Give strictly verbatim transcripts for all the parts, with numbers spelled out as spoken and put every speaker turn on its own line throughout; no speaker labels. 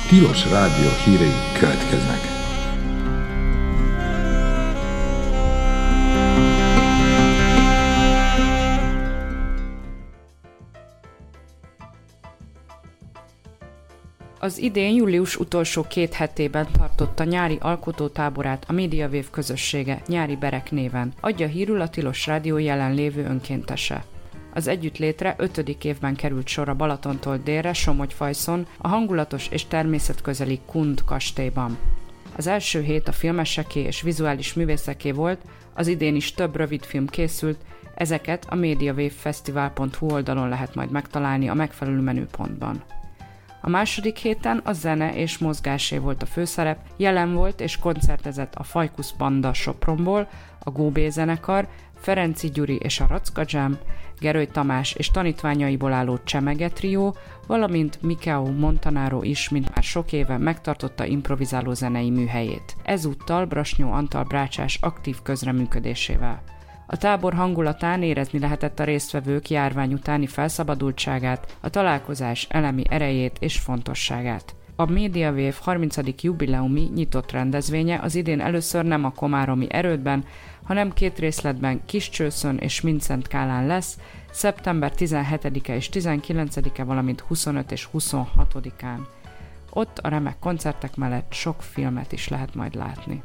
Tilos Rádió hírei következnek.
Az idén július utolsó két hetében tartotta nyári alkotótáborát a Mediawave közössége Nyári Berek néven, adja hírül a Tilos Rádió jelenlévő önkéntese. Az együttlétre ötödik évben került sor a Balatontól délre Somogyfajszon, a hangulatos és természetközeli Kund kastélyban. Az első hét a filmeseké és vizuális művészeké volt, az idén is több rövidfilm készült, ezeket a mediawavefestival pont hu oldalon lehet majd megtalálni a megfelelő menüpontban. A második héten a zene és mozgásé volt a főszerep, jelen volt és koncertezett a Fajkusz Banda Sopronból, a Góbé zenekar, Ferenci Gyuri és a Racka Jam, Gerőly Tamás és tanítványaiból álló Csemege trió, valamint Mikeo Montanaro is, mint már sok éve megtartotta improvizáló zenei műhelyét. Ezúttal Brasnyó Antal brácsás aktív közreműködésével. A tábor hangulatán érezni lehetett a résztvevők járvány utáni felszabadultságát, a találkozás elemi erejét és fontosságát. A Mediawave harmincadik jubileumi nyitott rendezvénye az idén először nem a komáromi erődben, hanem két részletben Kiscsőszön és Mindszenty Kálán lesz, szeptember tizenhetedike és tizenkilencedike, valamint huszonötödike és huszonhatodikán. Ott a remek koncertek mellett sok filmet is lehet majd látni.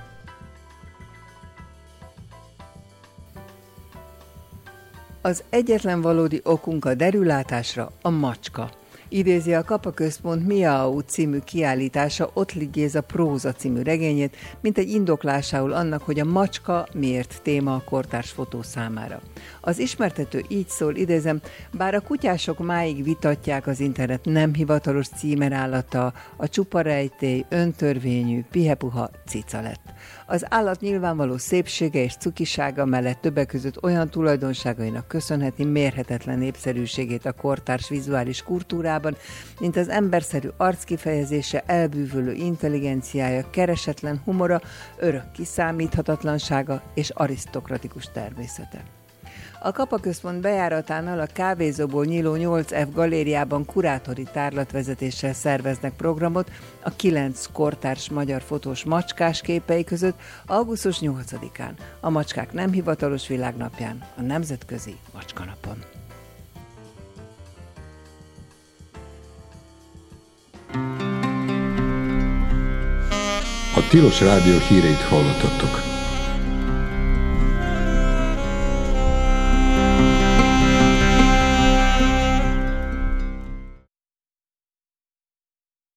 Az egyetlen valódi okunk a derülátásra a macska. Idézi a Kapa Központ Miau című kiállítása Ottlik Géza próza című regényét, mint egy indoklásául annak, hogy a macska miért téma a kortárs fotó számára. Az ismertető így szól, idézem, bár a kutyások máig vitatják, az internet nem hivatalos címerállata, a csuparejtély öntörvényű, pihepuha cica lett. Az állat nyilvánvaló szépsége és cukisága mellett többek között olyan tulajdonságainak köszönheti mérhetetlen népszerűségét a kortárs vizuális kultúrában, mint az emberszerű arckifejezése, elbűvölő intelligenciája, keresetlen humora, örök kiszámíthatatlansága és arisztokratikus természete. A Kapa Központ bejáratánál a kávézóból nyíló nyolc ef galériában kurátori tárlatvezetéssel szerveznek programot a kilenc kortárs magyar fotós macskás képei között augusztus nyolcadikán, a Macskák nem hivatalos világnapján, a Nemzetközi Macskanapon.
A Tilos Rádió híreit hallottattok.